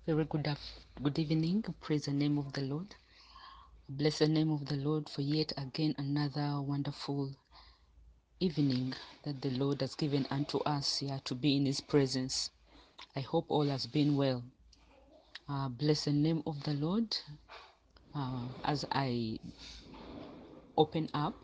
Very good evening. Praise the name of the Lord. Bless the name of the Lord for yet again another wonderful evening that the Lord has given unto us here to be in His presence. I hope all has been well. Bless the name of the Lord. As I open up,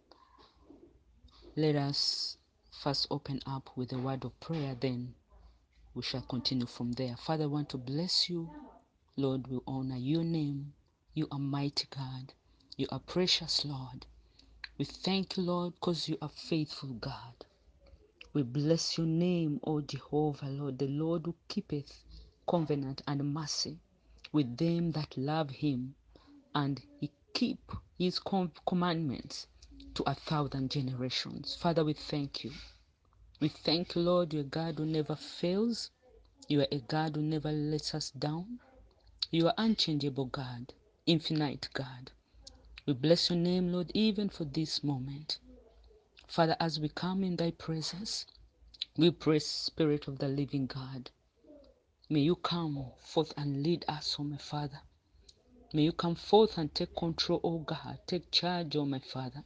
let us first open up with a word of prayer, then we shall continue from there. Father, I want to bless you. Lord, we honor your name. You are mighty God. You are precious, Lord. We thank you, Lord, because you are faithful, God. We bless your name, O Jehovah, Lord, the Lord who keepeth covenant and mercy with them that love him, and he keep his commandments to 1,000 generations. Father, we thank you. We thank you, Lord, you're a God who never fails. You are a God who never lets us down. You are unchangeable God, infinite God. We bless your name, Lord, even for this moment. Father, as we come in thy presence, we pray, Spirit of the living God, may you come forth and lead us, O my Father. May you come forth and take control, O God. Take charge, O my Father.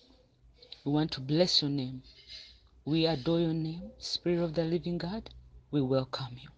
We want to bless your name. We adore your name, Spirit of the living God. We welcome you.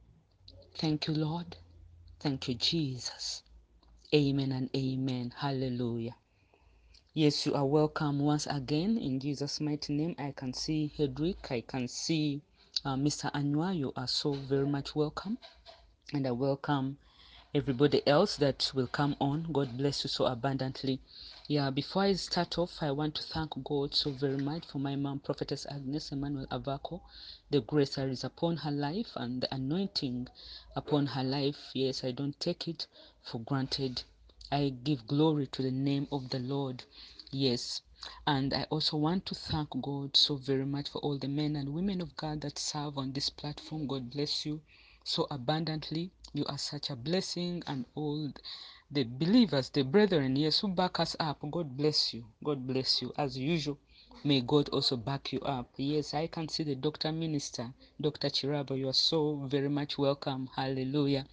Thank you, Lord. Thank you, Jesus. Amen and amen. Hallelujah. Yes, you are welcome once again in Jesus' mighty name. I can see Hedrick. I can see Mr. Anua. You are so very much welcome. And I welcome everybody else that will come on. God bless you so abundantly. Yeah, before I start off, I want to thank God so very much for my mom, Prophetess Agnes Emmanuel Avako, the grace that is upon her life and the anointing upon her life. Yes, I don't take it for granted. I give glory to the name of the Lord. Yes. And I also want to thank God so very much for all the men and women of God that serve on this platform. God bless you so abundantly. You are such a blessing, and all the believers, the brethren, yes, who back us up. God bless you. God bless you. As usual, may God also back you up. Yes, I can see the Dr. Minister, Dr. Chirabo. You are so very much welcome. Hallelujah.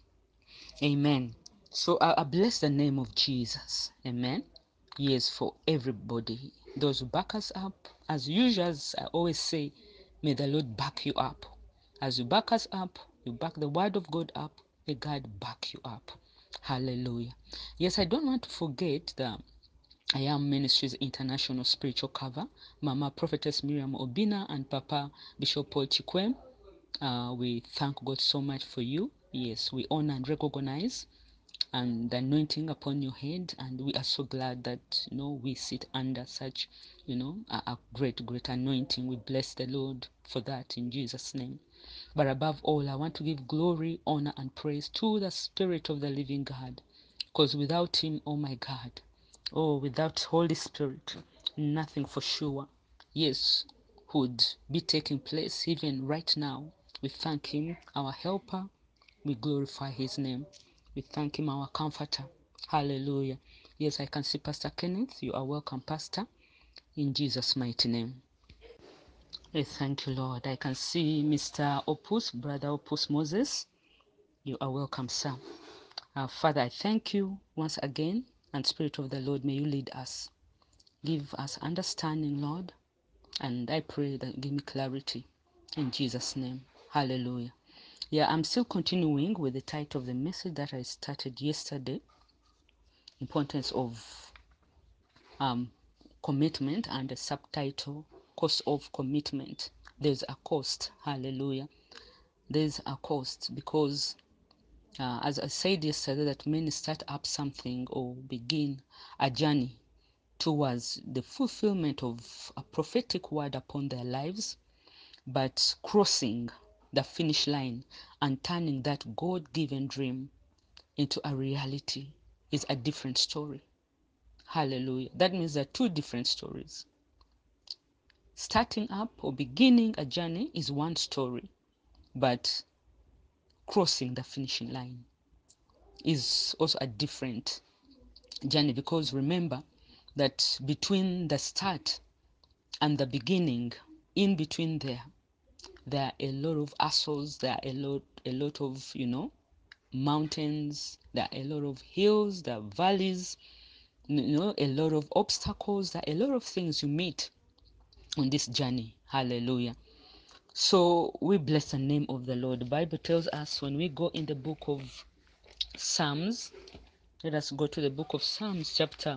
Amen. So I bless the name of Jesus. Amen. Yes, for everybody. Those who back us up, as usual, as I always say, may the Lord back you up. As you back us up, you back the word of God up, may God back you up. Hallelujah. Yes, I don't want to forget that I am Ministries International Spiritual Cover, Mama Prophetess Miriam Obina and Papa Bishop Paul Chikwem. We thank God so much for you. Yes, we honor and recognize and the anointing upon your head, and we are so glad that we sit under such a great anointing. We bless the Lord for that in Jesus' name. But above all, I want to give glory, honor, and praise to the Spirit of the living God, because without him, oh my God, without Holy Spirit, nothing for sure, yes, would be taking place even right now. We thank him, our helper. We glorify his name. We thank him, our comforter. Hallelujah. Yes, I can see Pastor Kenneth. You are welcome, Pastor, in Jesus' mighty name. Yes, thank you, Lord. I can see Mr. Opus, Brother Opus Moses. You are welcome, sir. Father, I thank you once again, and Spirit of the Lord, may you lead us. Give us understanding, Lord, and I pray that give me clarity in Jesus' name. Hallelujah. Yeah, I'm still continuing with the title of the message that I started yesterday, importance of commitment, and the subtitle, cost of commitment. There's a cost. Hallelujah. There's a cost, because as I said yesterday, that many start up something or begin a journey towards the fulfillment of a prophetic word upon their lives, but crossing the finish line and turning that God-given dream into a reality is a different story. Hallelujah. That means there are two different stories. Starting up or beginning a journey is one story, but crossing the finishing line is also a different journey, because remember that between the start and the beginning, in between there are a lot of hassles, there are a lot of mountains, there are a lot of hills, there are valleys, a lot of obstacles, there are a lot of things you meet on this journey. Hallelujah. So we bless the name of the Lord. The Bible tells us when we go in the book of Psalms, let us go to the book of Psalms chapter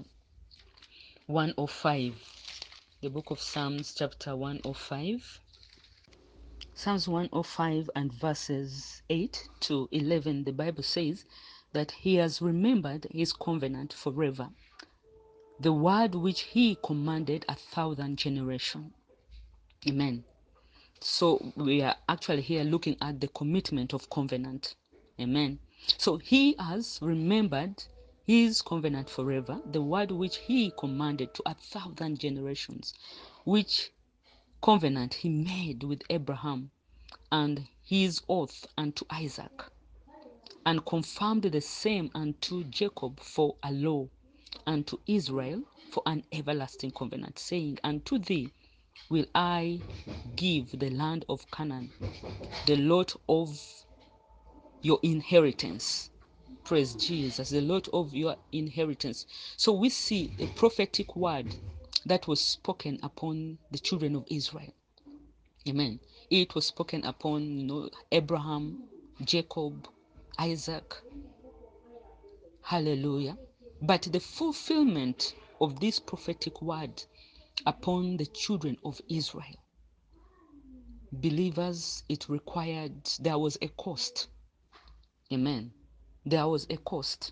105. The book of Psalms chapter 105. Psalms 105 and verses 8 to 11, the Bible says that he has remembered his covenant forever, the word which he commanded 1,000 generations. Amen. So we are actually here looking at the commitment of covenant. Amen. So he has remembered his covenant forever, the word which he commanded to 1,000 generations, which covenant he made with Abraham and his oath unto Isaac, and confirmed the same unto Jacob for a law, and to Israel for an everlasting covenant, saying, Unto thee will I give the land of Canaan, the lot of your inheritance. Praise Jesus, the lot of your inheritance. So we see a prophetic word that was spoken upon the children of Israel. Amen. It was spoken upon, Abraham, Jacob, Isaac. Hallelujah. But the fulfillment of this prophetic word upon the children of Israel, believers, it required, there was a cost. Amen. There was a cost.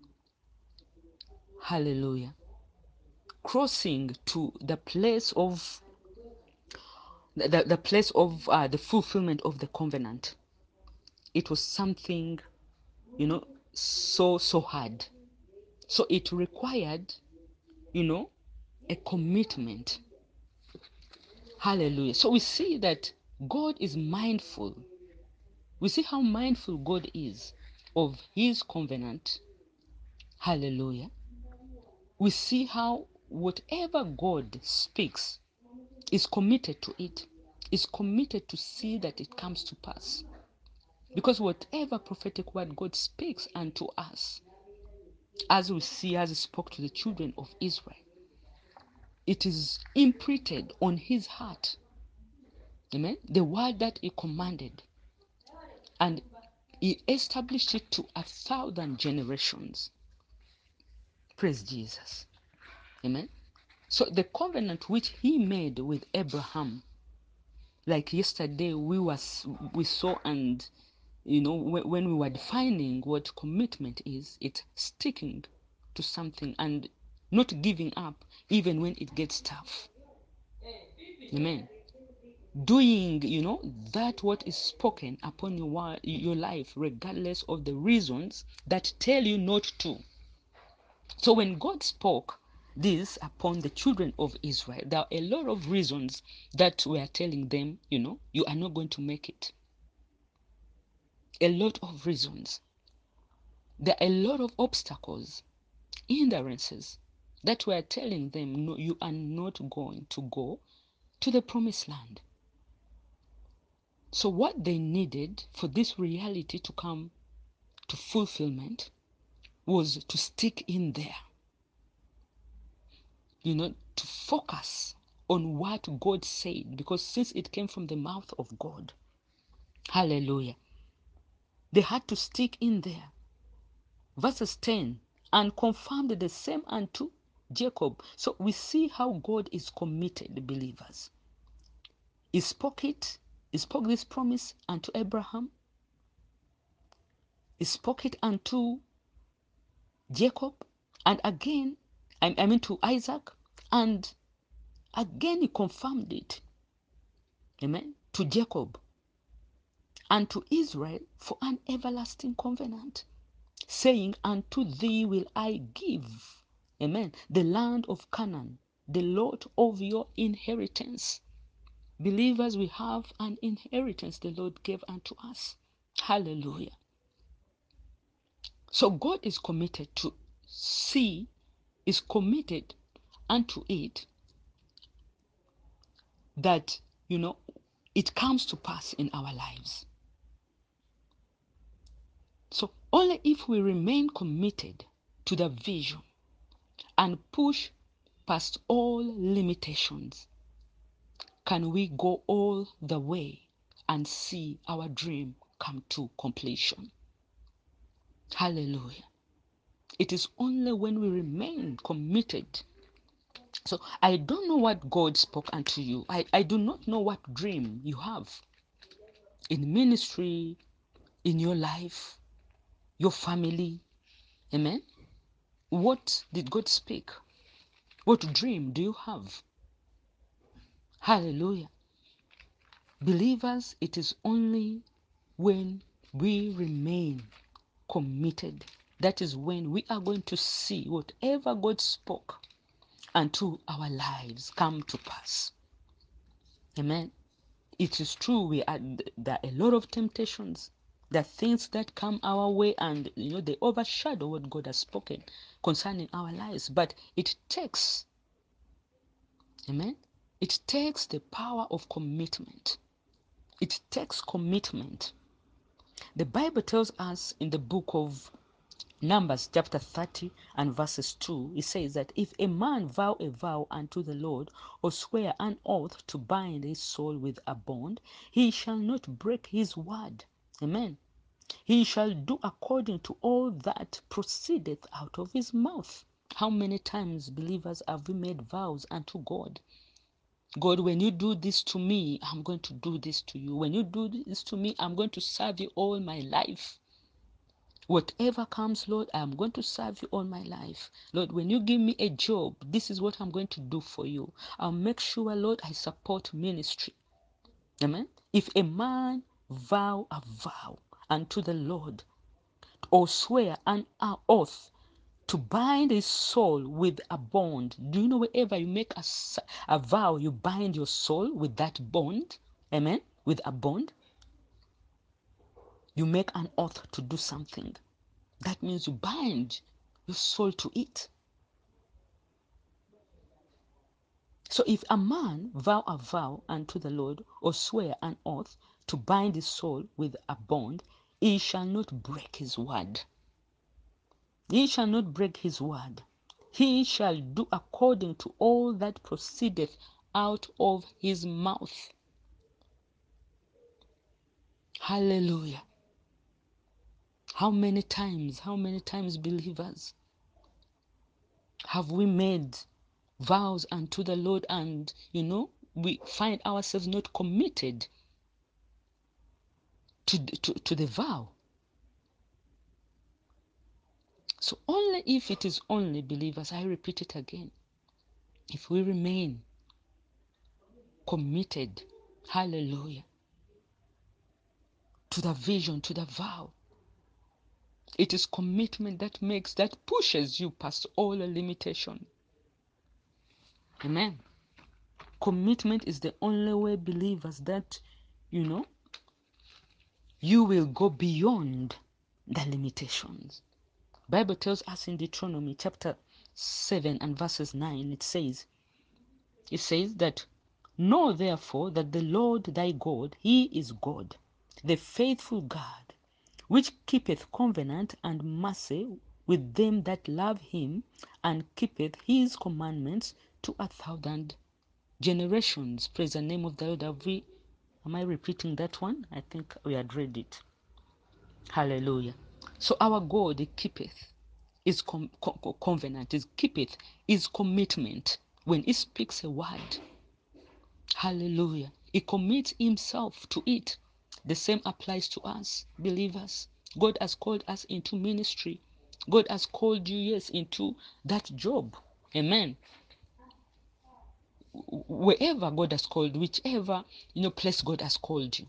Hallelujah. Crossing to the place of the fulfillment of the covenant. It was something, so hard. So it required, a commitment. Hallelujah. So we see that God is mindful. We see how mindful God is of his covenant. Hallelujah. We see how whatever God speaks is committed to it, is committed to see that it comes to pass. Because whatever prophetic word God speaks unto us, as we see, as he spoke to the children of Israel, it is imprinted on his heart. Amen. The word that he commanded, and he established it to 1,000 generations. Praise Jesus. Amen. So the covenant which he made with Abraham, like yesterday we saw, and when we were defining what commitment is, it's sticking to something and not giving up even when it gets tough. Amen. Doing, that what is spoken upon your life, regardless of the reasons that tell you not to. So when God spoke this upon the children of Israel, there are a lot of reasons that were telling them, you are not going to make it. A lot of reasons. There are a lot of obstacles, hindrances that were telling them, no, you are not going to go to the promised land. So what they needed for this reality to come to fulfillment was to stick in there, to focus on what God said, because since it came from the mouth of God, hallelujah, they had to stick in there. Verses 10, and confirmed the same unto Jacob. So we see how God is committed, believers. He spoke this promise unto Abraham. He spoke it unto Jacob, and again, I mean to Isaac, and again he confirmed it, amen, to Jacob and to Israel for an everlasting covenant, saying, Unto thee will I give, amen, the land of Canaan, the lot of your inheritance. Believers, we have an inheritance the Lord gave unto us. Hallelujah. So God is committed to is committed unto it, that, it comes to pass in our lives. So only if we remain committed to the vision and push past all limitations can we go all the way and see our dream come to completion. Hallelujah. It is only when we remain committed. So I don't know what God spoke unto you. I do not know what dream you have in ministry, in your life, your family. Amen. What did God speak? What dream do you have? Hallelujah. Believers, it is only when we remain committed, that is when we are going to see whatever God spoke unto our lives come to pass. Amen. It is true, there are a lot of temptations. There are things that come our way and they overshadow what God has spoken concerning our lives. But it takes, amen, it takes the power of commitment. It takes commitment. The Bible tells us in the book of Numbers chapter 30 and verses 2, it says that if a man vow a vow unto the Lord, or swear an oath to bind his soul with a bond, he shall not break his word. Amen. He shall do according to all that proceedeth out of his mouth. How many times, believers, have we made vows unto God? God, when you do this to me, I'm going to do this to you. When you do this to me, I'm going to serve you all my life. Whatever comes, Lord, I am going to serve you all my life. Lord, when you give me a job, this is what I'm going to do for you. I'll make sure, Lord, I support ministry. Amen. If a man vow a vow unto the Lord, or swear an oath to bind his soul with a bond. Do you know wherever you make a vow, you bind your soul with that bond? Amen. With a bond. You make an oath to do something. That means you bind your soul to it. So if a man vow a vow unto the Lord, or swear an oath to bind his soul with a bond, he shall not break his word. He shall not break his word. He shall do according to all that proceedeth out of his mouth. Hallelujah. How many times, believers, have we made vows unto the Lord and, we find ourselves not committed to the vow? So only if it is only, believers, I repeat it again, if we remain committed, hallelujah, to the vision, to the vow. It is commitment that pushes you past all the limitation. Amen. Commitment is the only way, believers, that, you will go beyond the limitations. Bible tells us in Deuteronomy chapter 7 and verses 9, it says that, know therefore that the Lord thy God, he is God, the faithful God, which keepeth covenant and mercy with them that love him, and keepeth his commandments to 1,000 generations. Praise the name of the Lord. Am I repeating that one? I think we had read it. Hallelujah. So our God, he keepeth his covenant, he keepeth his commitment. When he speaks a word, hallelujah, he commits himself to it. The same applies to us, believers. God has called us into ministry. God has called you, yes, into that job. Amen. Wherever God has called, whichever place God has called you,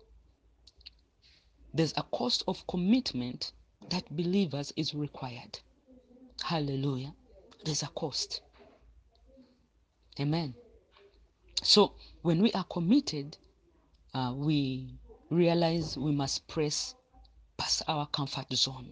there's a cost of commitment that, believers, is required. Hallelujah. There's a cost. Amen. So when we are committed, we realize we must press past our comfort zone.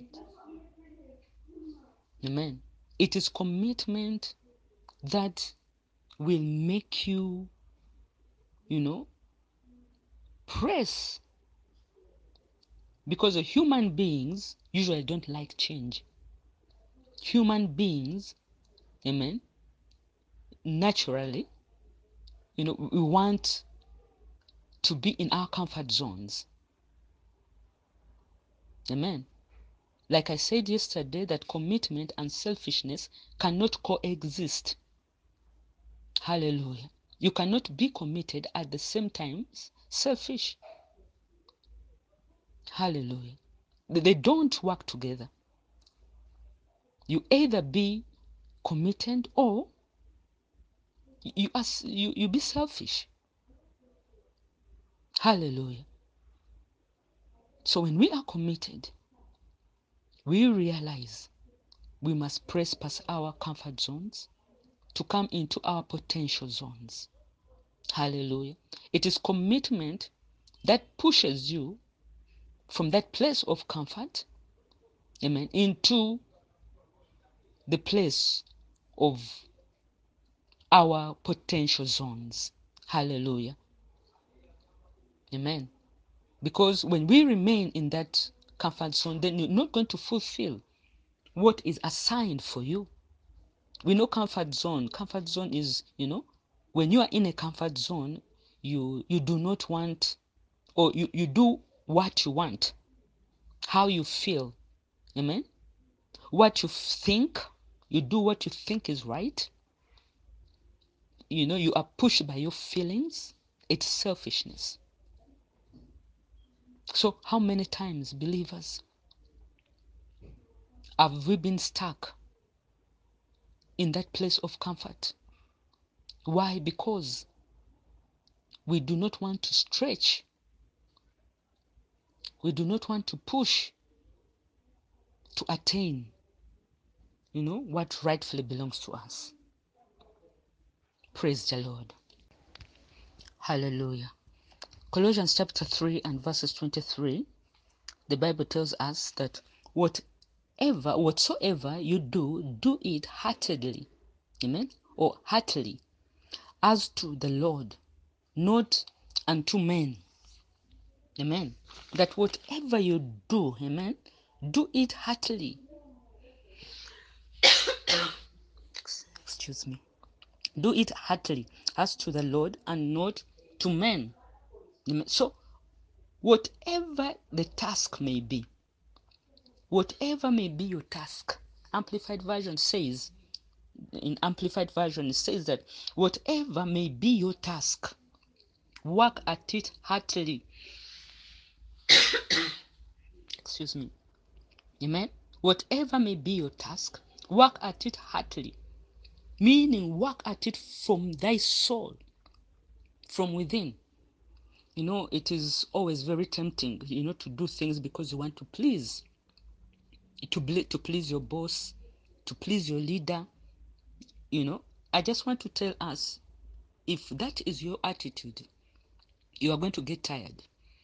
Amen. It is commitment that will make you, press Because human beings usually don't like change. Human beings, amen, naturally, we want to be in our comfort zones. Amen. Like I said yesterday, that commitment and selfishness cannot coexist. Hallelujah. You cannot be committed at the same time selfish. Hallelujah. They don't work together. You either be committed or you be selfish. Hallelujah. So when we are committed, we realize we must press past our comfort zones to come into our potential zones. Hallelujah. It is commitment that pushes you from that place of comfort, amen, into the place of our potential zones. Hallelujah. Amen. Because when we remain in that comfort zone, then you're not going to fulfill what is assigned for you. We know comfort zone. Comfort zone is, when you are in a comfort zone, you do not want, or you do what you want, how you feel. Amen. What you think, you do what you think is right. You are pushed by your feelings. It's selfishness. So how many times, believers, have we been stuck in that place of comfort? Why? Because we do not want to stretch. We do not want to push to attain, what rightfully belongs to us. Praise the Lord. Hallelujah. Colossians chapter 3 and verses 23, the Bible tells us that whatsoever you do it heartedly. Amen? Or heartily, as to the Lord, not unto men. Amen. That whatever you do, amen, do it heartily. Excuse me. Do it heartily, as to the Lord and not to men. Amen. So, whatever the task may be, whatever may be your task, Amplified Version says, in Amplified Version, it says that whatever may be your task, work at it heartily. Excuse me. Amen. Whatever may be your task, work at it heartily. Meaning, work at it from thy soul, from within. It is always very tempting, to do things because you want to please. To please your boss, to please your leader. I just want to tell us, if that is your attitude, you are going to get tired.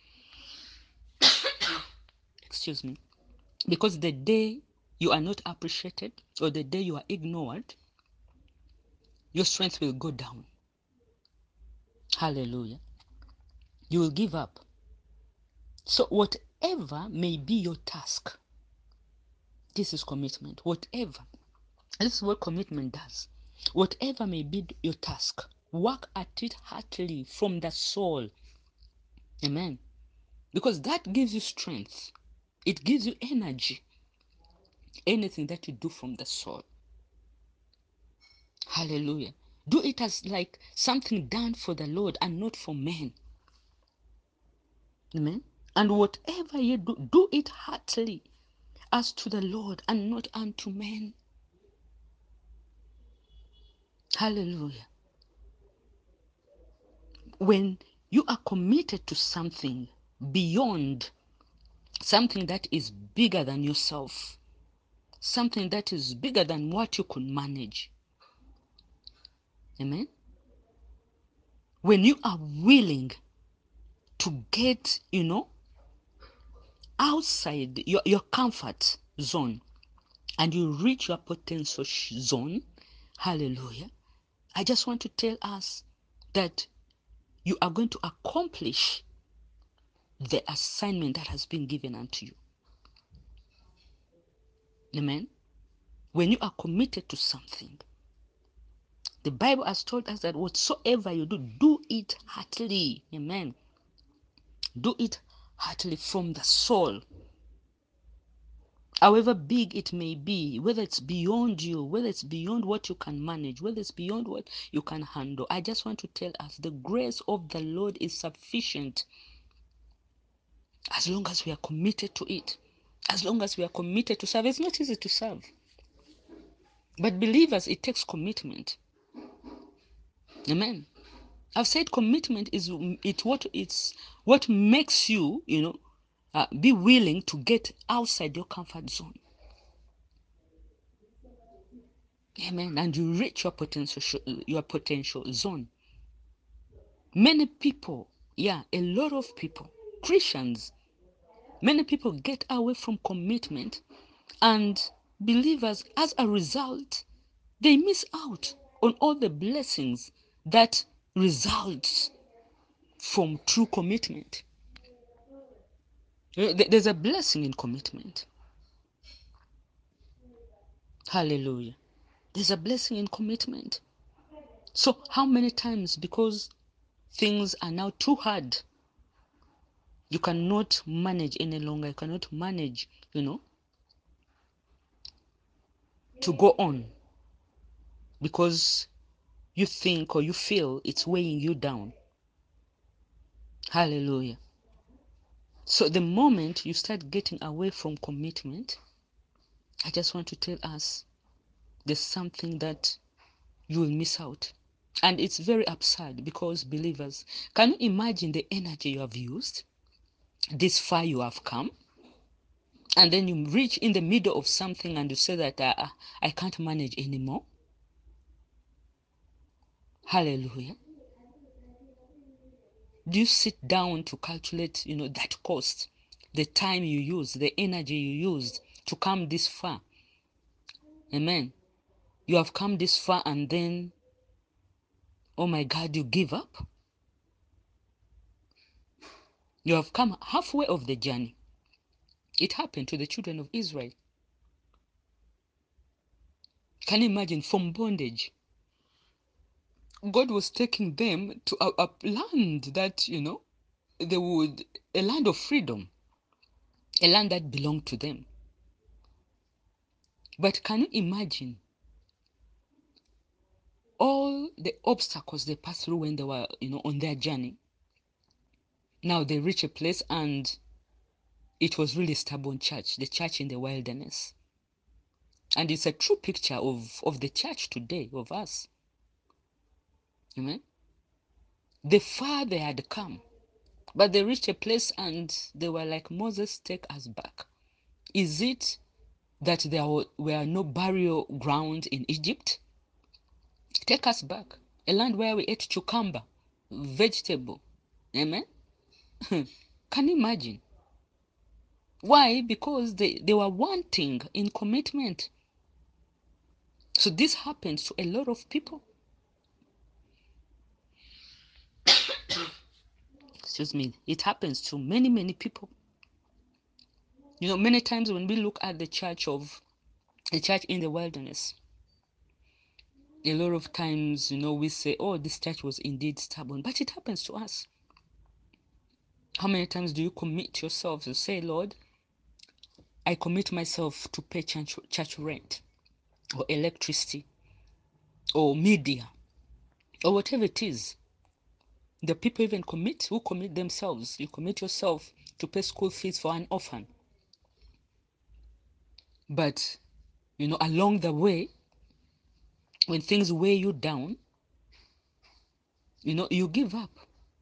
Excuse me. Because the day you are not appreciated, or the day you are ignored, your strength will go down. Hallelujah. You will give up. So whatever may be your task, this is commitment. Whatever. This is what commitment does. Whatever may be your task, work at it heartily from the soul. Amen. Because that gives you strength. It gives you energy. Anything that you do from the soul. Hallelujah. Do it as like something done for the Lord and not for men. Amen. And whatever you do it heartily, as to the Lord and not unto men. Hallelujah. When you are committed to something beyond, something that is bigger than yourself, something that is bigger than what you could manage. Amen. When you are willing to get, outside your comfort zone and you reach your potential zone, hallelujah, I just want to tell us that you are going to accomplish the assignment that has been given unto you. Amen. When you are committed to something, the Bible has told us that whatsoever you do, do it heartily. Amen. Do it heartily from the soul. However big it may be, whether it's beyond you, whether it's beyond what you can manage, whether it's beyond what you can handle, I just want to tell us the grace of the Lord is sufficient as long as we are committed to it. As long as we are committed to serve. It's not easy to serve. But believers, it takes commitment. Amen. I've said commitment is what makes you, be willing to get outside your comfort zone. Amen. And you reach your potential zone. Many people, a lot of people, Christians, many people get away from commitment, and believers, as a result, they miss out on all the blessings that results from true commitment. There's a blessing in commitment. Hallelujah. There's a blessing in commitment. So how many times, because things are now too hard, you cannot manage any longer, you cannot manage, to go on, because you think or you feel it's weighing you down. Hallelujah. So the moment you start getting away from commitment, I just want to tell us there's something that you will miss out. And it's very absurd, because believers, can you imagine the energy you have used, this far you have come, and then you reach in the middle of something and you say that I can't manage anymore? Hallelujah. Do you sit down to calculate, that cost, the time you use, the energy you used to come this far? Amen. You have come this far and then, oh my God, you give up? You have come halfway of the journey. It happened to the children of Israel. Can you imagine? From bondage, God was taking them to a land that, a land of freedom, a land that belonged to them. But can you imagine all the obstacles they passed through when they were, on their journey? Now they reach a place, and it was really stubborn church, the church in the wilderness. And it's a true picture of the church today, of us. Amen. The far they had come, but they reached a place and they were like, Moses, take us back. Is it that there were no burial ground in Egypt? Take us back. A land where we ate cucumber, vegetable. Amen. Can you imagine? Why? Because they were wanting in commitment. So this happens to a lot of people. Excuse me. It happens to many, many people. Many times when we look at the church in the wilderness, a lot of times, we say, oh, this church was indeed stubborn. But it happens to us. How many times do you commit yourself to say, Lord, I commit myself to pay church rent, or electricity, or media, or whatever it is? The people even who commit themselves. You commit yourself to pay school fees for an orphan. But, along the way, when things weigh you down, you give up.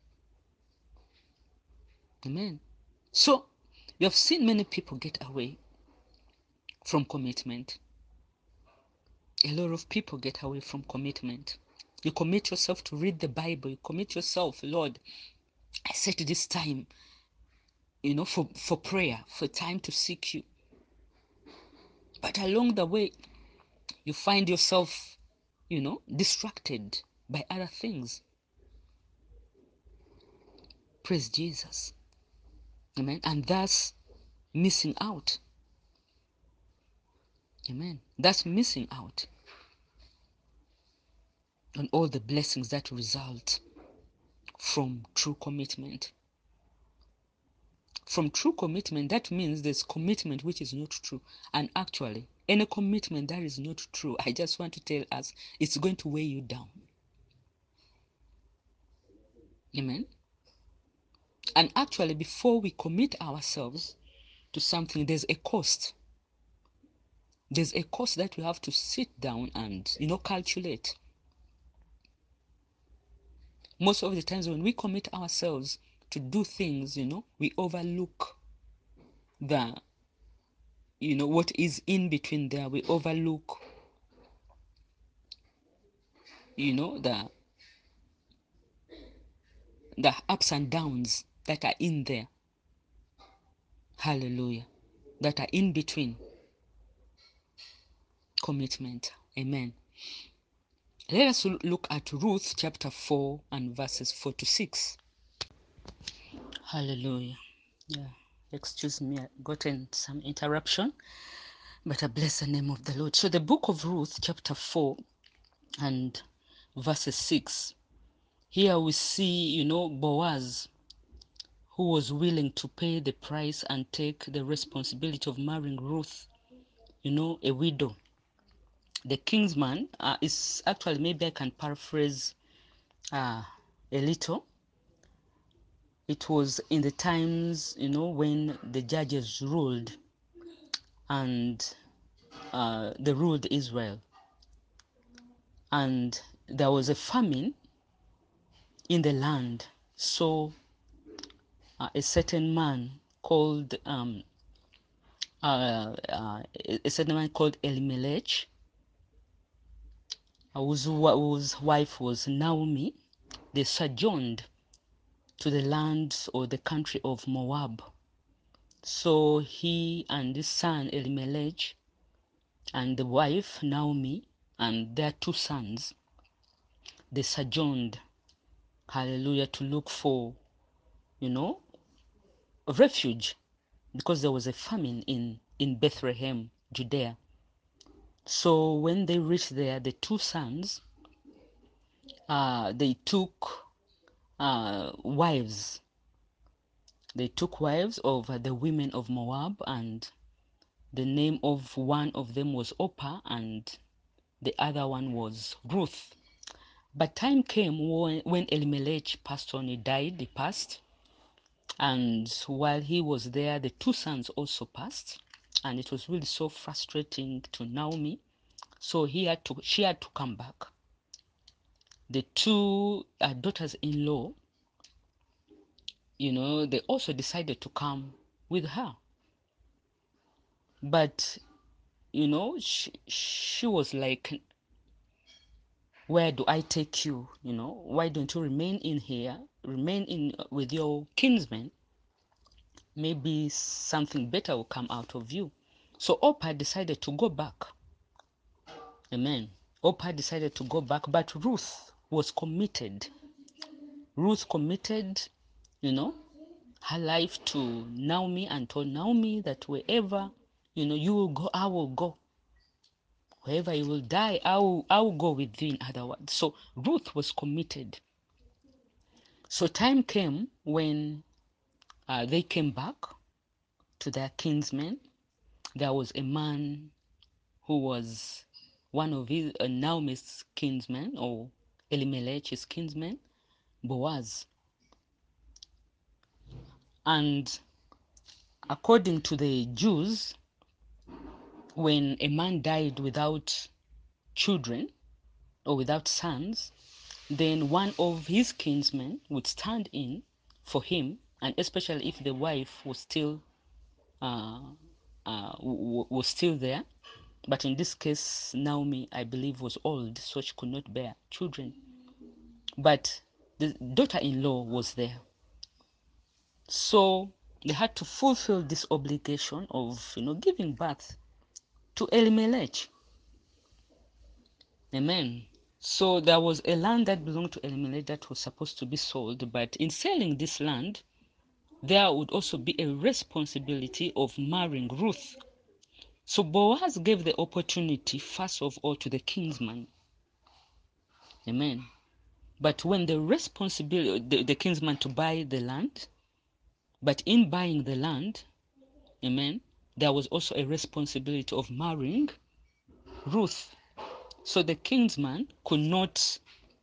Amen. So, we have seen many people get away from commitment. A lot of people get away from commitment. You commit yourself to read the Bible. You commit yourself, Lord, I set this time, for prayer, for time to seek you. But along the way, you find yourself, distracted by other things. Praise Jesus. Amen. And thus missing out. Amen. That's missing out on all the blessings that result from true commitment. From true commitment, that means there's commitment which is not true. And actually, any commitment that is not true, I just want to tell us, it's going to weigh you down. Amen. And actually, before we commit ourselves to something, there's a cost. There's a cost that we have to sit down and, calculate. Most of the times when we commit ourselves to do things, we overlook the, what is in between there. We overlook, the ups and downs that are in there. Hallelujah. That are in between commitment. Amen. Let us look at Ruth chapter 4 and verses 4 to 6. Hallelujah. Yeah. Excuse me, I gotten some interruption, but I bless the name of the Lord. So the book of Ruth chapter 4 and verses 6. Here we see, Boaz, who was willing to pay the price and take the responsibility of marrying Ruth, a widow. The kinsman is actually, maybe I can paraphrase a little. It was in the times, when the judges ruled and they ruled Israel. And there was a famine in the land. So a certain man called Elimelech, whose wife was Naomi, they sojourned to the land or the country of Moab. So he and his son Elimelech and the wife Naomi and their two sons, they sojourned, hallelujah, to look for, refuge, because there was a famine in Bethlehem, Judea. So when they reached there, the two sons, they took wives. They took wives of the women of Moab, and the name of one of them was Orpah, and the other one was Ruth. But time came when Elimelech passed on. He died, he passed. And while he was there, the two sons also passed. And it was really so frustrating to Naomi. So she had to come back. The two daughters-in-law, they also decided to come with her. But, she was like, where do I take you? Why don't you remain in here? Remain in with your kinsmen. Maybe something better will come out of you. So Orpah decided to go back. Amen. Orpah decided to go back, but Ruth was committed. Ruth committed, her life to Naomi and told Naomi that wherever, you will go, I will go. Wherever you will die, I will go with you, in other words. So Ruth was committed. So time came when they came back to their kinsmen. There was a man who was one of Naomi's kinsmen, or Elimelech's kinsmen, Boaz. And according to the Jews, when a man died without children or without sons, then one of his kinsmen would stand in for him, and especially if the wife was still was still there. But in this case, Naomi, I believe, was old, so she could not bear children. But the daughter-in-law was there. So they had to fulfill this obligation of, giving birth to Elimelech. Amen. So there was a land that belonged to Elimelech that was supposed to be sold, but in selling this land, there would also be a responsibility of marrying Ruth. So Boaz gave the opportunity, first of all, to the kinsman. Amen. But when the responsibility, the kinsman to buy the land, but in buying the land, amen, there was also a responsibility of marrying Ruth. So the kinsman could not,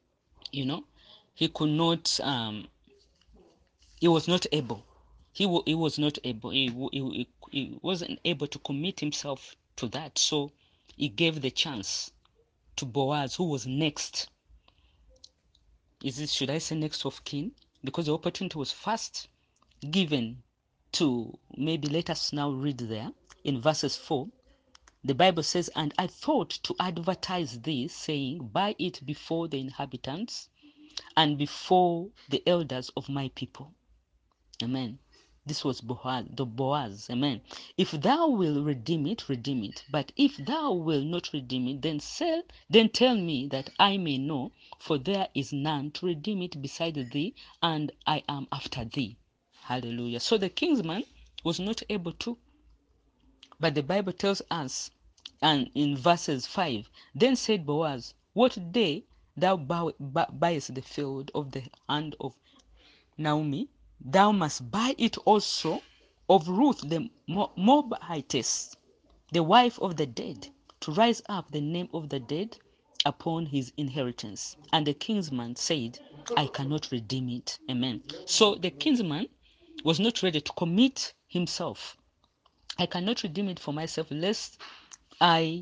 he could not, he was not able. He was not able. He wasn't able to commit himself to that. So he gave the chance to Boaz, who was next. Should I say next of kin? Because the opportunity was first given to, maybe let us now read there in verses 4. The Bible says, "And I thought to advertise this, saying, buy it before the inhabitants and before the elders of my people." Amen. This was Boaz. Amen. "If thou wilt redeem it, redeem it. But if thou wilt not redeem it, then tell me, that I may know, for there is none to redeem it beside thee, and I am after thee." Hallelujah. So the kinsman was not able to. But the Bible tells us, and in verses 5, "Then said Boaz, what day thou buyest the field of the hand of Naomi, thou must buy it also of Ruth the Moabitess, the wife of the dead, to rise up the name of the dead upon his inheritance." And the kinsman said, "I cannot redeem it." Amen. So the kinsman was not ready to commit himself. "I cannot redeem it for myself, lest I,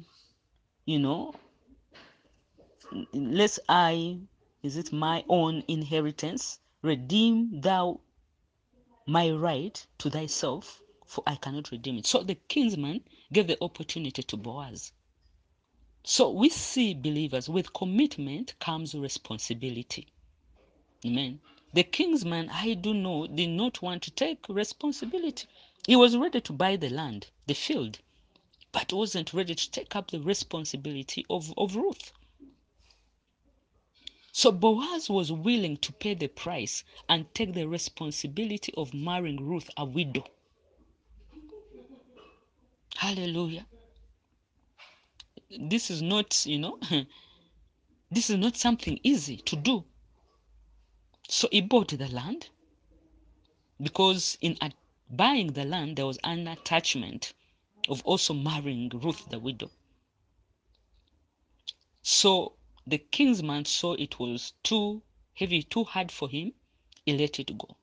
is it my own inheritance? Redeem thou my right to thyself, for I cannot redeem it." So the kinsman gave the opportunity to Boaz. So we see, believers, with commitment comes responsibility. Amen. The kinsman, I do know, did not want to take responsibility. He was ready to buy the land, the field, but wasn't ready to take up the responsibility of Ruth. So Boaz was willing to pay the price and take the responsibility of marrying Ruth, a widow. Hallelujah. This is not, this is not something easy to do. So he bought the land, because in buying the land, there was an attachment of also marrying Ruth the widow. So the kinsman saw it was too heavy, too hard for him. He let it go.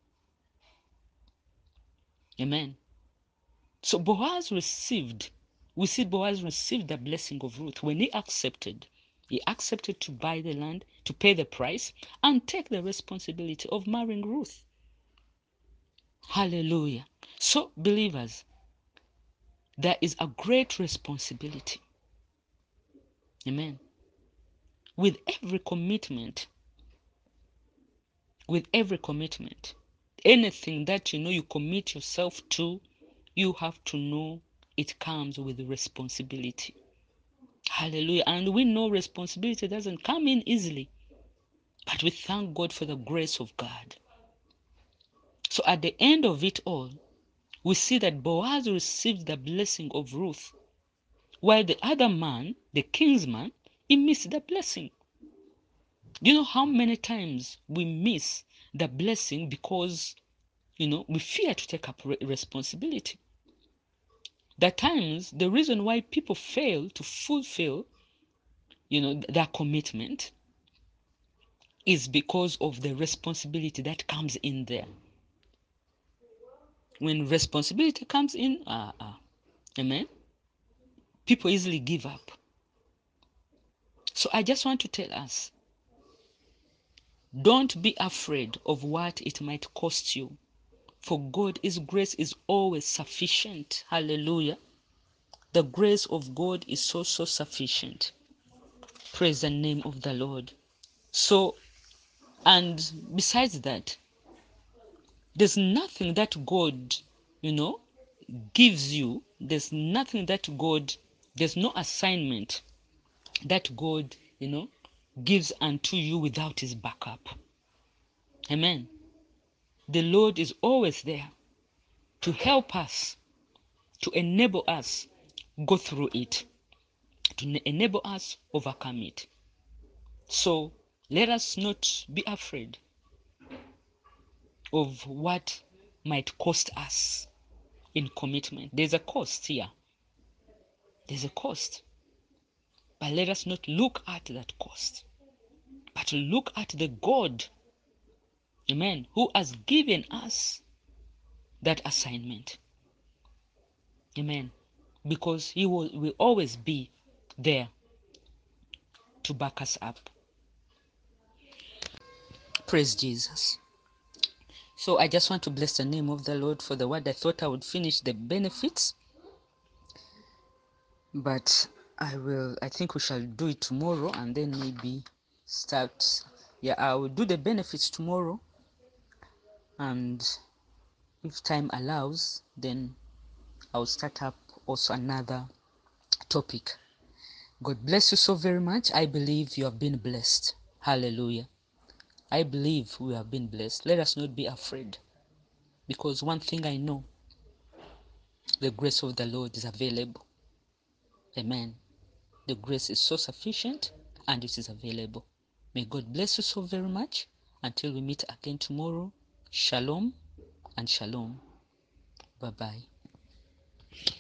Amen. So we see Boaz received the blessing of Ruth when he accepted. He accepted to buy the land, to pay the price, and take the responsibility of marrying Ruth. Hallelujah. So, believers, there is a great responsibility. Amen. With every commitment, anything that you commit yourself to, you have to know it comes with responsibility. Hallelujah. And we know responsibility doesn't come in easily, but we thank God for the grace of God. So at the end of it all, we see that Boaz received the blessing of Ruth, while the other man, the kinsman, he missed the blessing. Do you know how many times we miss the blessing because, we fear to take up responsibility? There are times the reason why people fail to fulfill, their commitment is because of the responsibility that comes in there. When responsibility comes in, amen, people easily give up. So I just want to tell us, don't be afraid of what it might cost you, for God's grace is always sufficient. Hallelujah. The grace of God is so sufficient. Praise the name of the Lord. So, and besides that, there's nothing that God, gives you. There's no assignment that God, gives unto you without his backup. Amen. The Lord is always there. to help us, to enable us go through it, to enable us overcome it. So let us not be afraid of what might cost us in commitment. There's a cost here. There's a cost. But let us not look at that cost, but look at the God, amen, who has given us that assignment. Amen. Because he will always be there to back us up. Praise Jesus. So I just want to bless the name of the Lord for the word. I thought I would finish the benefits, but I think we shall do it tomorrow and then maybe start. Yeah, I will do the benefits tomorrow, and if time allows, then I'll start up also another topic. God bless you so very much. I believe you have been blessed. Hallelujah. I believe we have been blessed. Let us not be afraid, because one thing I know, the grace of the Lord is available. Amen. The grace is so sufficient and it is available. May God bless you so very much. Until we meet again tomorrow, shalom and shalom. Bye-bye.